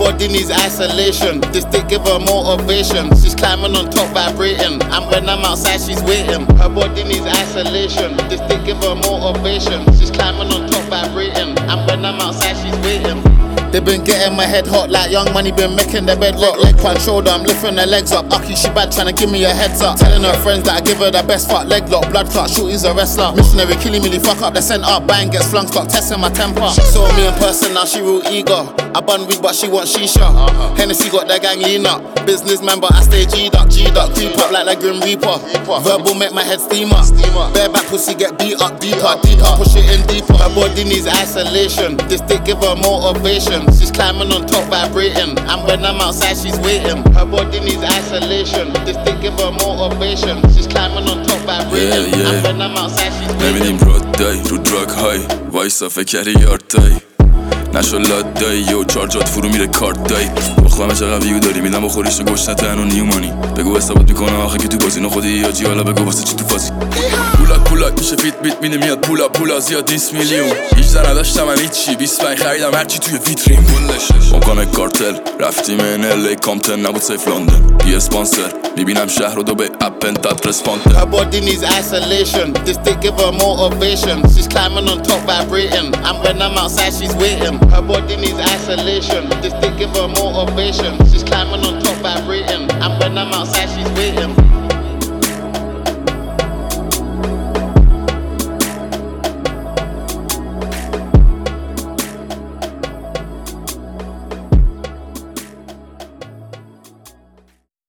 body needs isolation. This dick give her motivation. She's climbing on top, vibrating. And when I'm outside, she's waiting. Her body needs isolation. This dick give her motivation. She's climbing on top, vibrating. And when I'm outside, she's waiting. They been getting my head hot like Young Money been making the bed rock. Leg punch shoulder, I'm lifting her legs up. Aki, she bad, trying to give me a heads up. Telling her friends that I give her the best fuck. Leg lock, blood clot, shorty's a wrestler. Missionary, killing me, fuck up the center. Bang, gets flung, stop testing my temper. She saw me in person, now she real eager. I bun weed, but she want shisha. Hennessy got the gang lean up. Businessman, but I stay G'd up. Creep up like the Grim Reaper. Verbal make my head steam up. Bareback pussy get beat up deeper. Push it in deeper. Her body needs isolation. This dick give her motivation. She's climbing on top, vibrating. And when I'm outside, she's waiting. Her body needs isolation. This dick give her motivation. She's climbing on top, vibrating. And when I'm outside, she's waiting. نمیدیم راد دای رو دراگ های وایسا فکری یارد دای نشو لاد دای یو چارجات فرو میره کارت دای بخوامه چقدر ویو داری میدم بخوریش و گوشت تنو نیومانی بگو استابت میکنه آخه که تو بازی نخودی یا جی حالا بگو واسه چی تو فازی کولاک میشه فیت بیت میده میاد پولا زیاد 20 میلیون 18 نداشتم من هیچی 25 خریدم هرچی توی ویترین مکانه کارتل رفتیم این الی کامتن نبود سیف لندن یه اسپانسر میبینم شهر رو دو به اپن داد رسپانده Her body needs isolation. This dick give her motivation. She's climbing on top, vibrating. And when I'm outside, she's waiting. Her body needs isolation. This dick give her motivation. She's climbing on top, vibrating. And when I'm outside, she's waiting.